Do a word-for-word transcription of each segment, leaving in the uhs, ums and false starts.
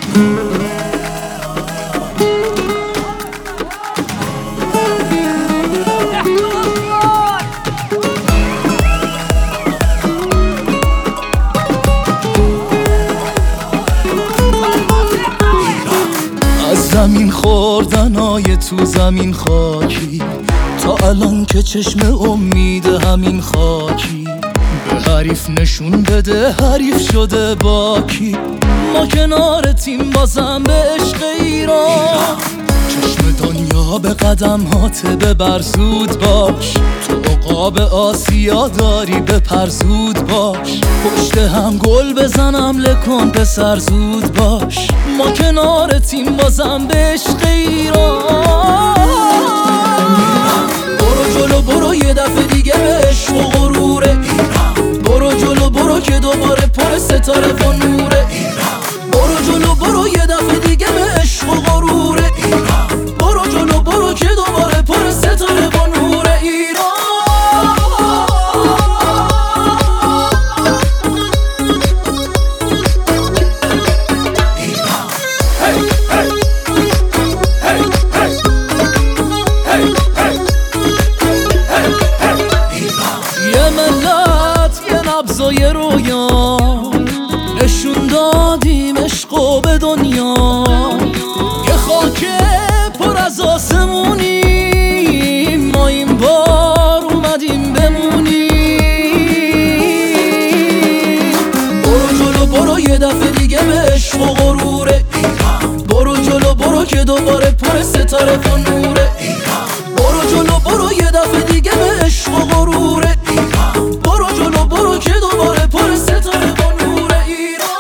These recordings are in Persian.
زمین خوردنای تو زمین خاکی، تا الان که چشم امید همین خاکی. به حریف نشون بده حریف شده باکی، ما کنار تیم بازم به عشق ایران. چشم دنیا به قدم هات ببر زود باش، تو عقاب آسیا داری بپر زود باش. پشت هم گل بزنم لکن پسر زود باش، ما کنار تیم بازم به عشق ایران. برو جلو برو یه دفعه دیگه به عشق و غرور ایران. برو جلو برو که دوباره پر ستاره و نور ایران. برو جلو برو یه دفعه دیگه به عشق و غرور ایران. برو جلو برو که دوباره پر ستاره و نور ایران. یه ملت یه نبض و یه رویا، نشون دادیم عشقو به دنیا. یه خاک پر از آسمونیم، ما این بار اومدیم بمونیم. برو جلو برو یه دفعه دیگه به عشق و غرور ایران. برو جلو برو که دوباره پر ستاره و نور ایران. برو جلو برو یه دفعه دیگه به عشق و غرور ایران. برو جلو برو که دوباره پر ستاره و نور ایران.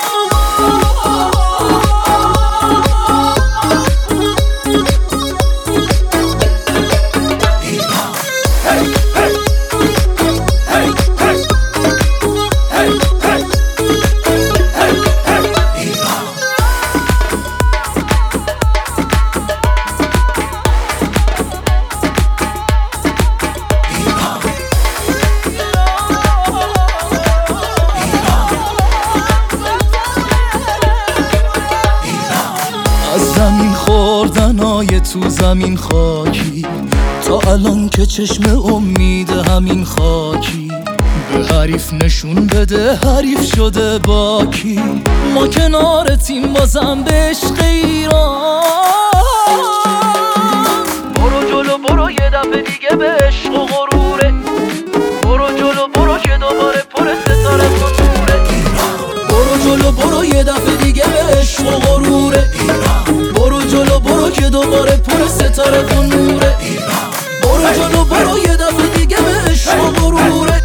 زمین خوردنای تو زمین خاکی، تا الان که چشم امید همین خاکی. به حریف نشون بده حریف شده باکی، ما کنار تیم بازم به عشق ایران. برو جلو برو یه دفعه دیگه به عشق و غروره. برو جلو برو که دوباره پر ستاره و نور ایران. برو جلو برو یه دفعه دیگه به عشق و غروره ایران. برو جلو برو که دوباره پر ستاره و نور ایران. برو جلو برو یه دفعه دیگه به عشق و غرور